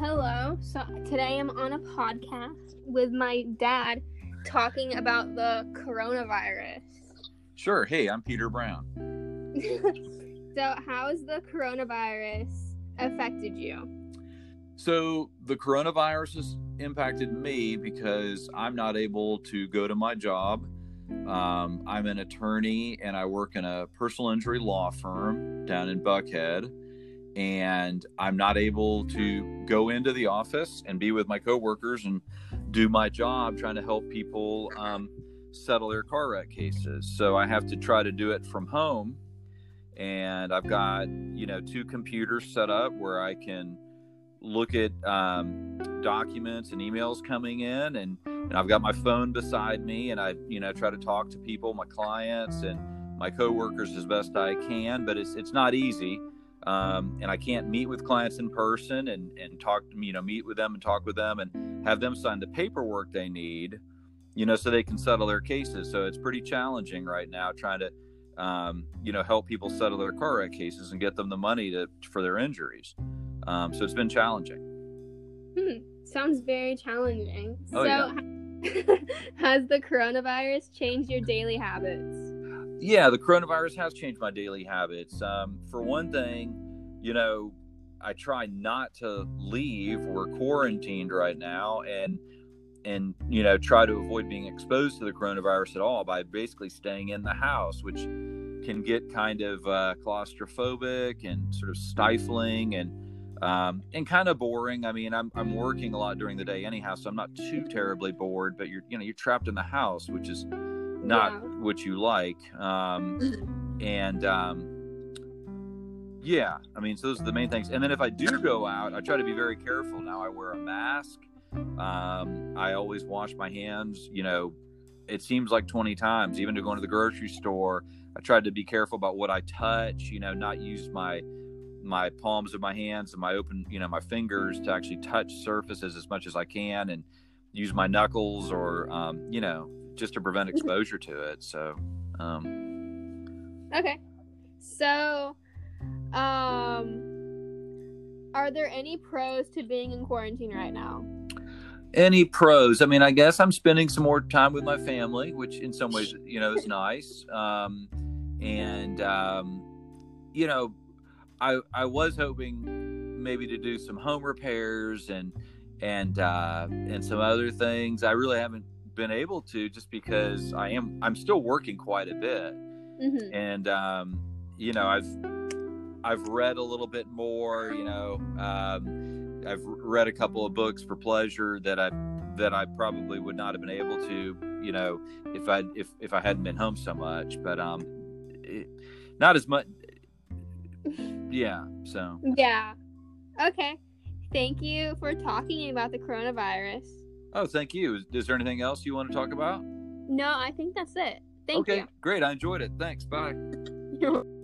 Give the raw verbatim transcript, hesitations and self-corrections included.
Hello. So today I'm on a podcast with my dad talking about the coronavirus. Sure. Hey, I'm Peter Brown. So how has the coronavirus affected you? So the coronavirus has impacted me because I'm not able to go to my job. Um, I'm an attorney and I work in a personal injury law firm down in Buckhead. And I'm not able to go into the office and be with my coworkers and do my job trying to help people um, settle their car wreck cases. So I have to try to do it from home. And I've got, you know, two computers set up where I can look at um, documents and emails coming in. And, and I've got my phone beside me and I, you know, try to talk to people, my clients and my coworkers as best I can. But it's it's not easy. Um, and I can't meet with clients in person and, and talk, you know, meet with them and talk with them and have them sign the paperwork they need, you know, so they can settle their cases. So it's pretty challenging right now trying to, um, you know, help people settle their car wreck cases and get them the money to, for their injuries. Um, so it's been challenging. Hmm. Sounds very challenging. Oh, so yeah. Has the coronavirus changed your daily habits? Yeah, the coronavirus has changed my daily habits. Um, for one thing, you know, I try not to leave. We're quarantined right now and, and, you know, try to avoid being exposed to the coronavirus at all by basically staying in the house, which can get kind of uh, claustrophobic and sort of stifling and, um, and kind of boring. I mean, I'm, I'm working a lot during the day anyhow, so I'm not too terribly bored, but you're, you know, you're trapped in the house, which is not yeah. what you like. Um, and, um, yeah, I mean, so those are the main things. And then if I do go out, I try to be very careful. Now I wear a mask. Um, I always wash my hands, you know, it seems like twenty times, even to go into the grocery store. I tried to be careful about what I touch, you know, not use my, my palms of my hands and my open, you know, my fingers to actually touch surfaces as much as I can and use my knuckles or, um, you know, just to prevent exposure to it. So, um, okay. So, um, are there any pros to being in quarantine right now? Any pros? I mean, I guess I'm spending some more time with my family, which in some ways, you know, is nice. Um, and, um, you know, I, I was hoping maybe to do some home repairs and, and, uh, and some other things. I really haven't been able to just because I am I'm still working quite a bit. Mm-hmm. And um you know I've I've read a little bit more, you know um I've read a couple of books for pleasure that I that I probably would not have been able to, you know if I if if I hadn't been home so much, but um it, not as much. Yeah, so yeah. Okay, thank you for talking about the coronavirus. Oh, thank you. Is, is there anything else you want to talk about? No, I think that's it. Thank okay, you. Okay, great. I enjoyed it. Thanks. Bye. You're welcome.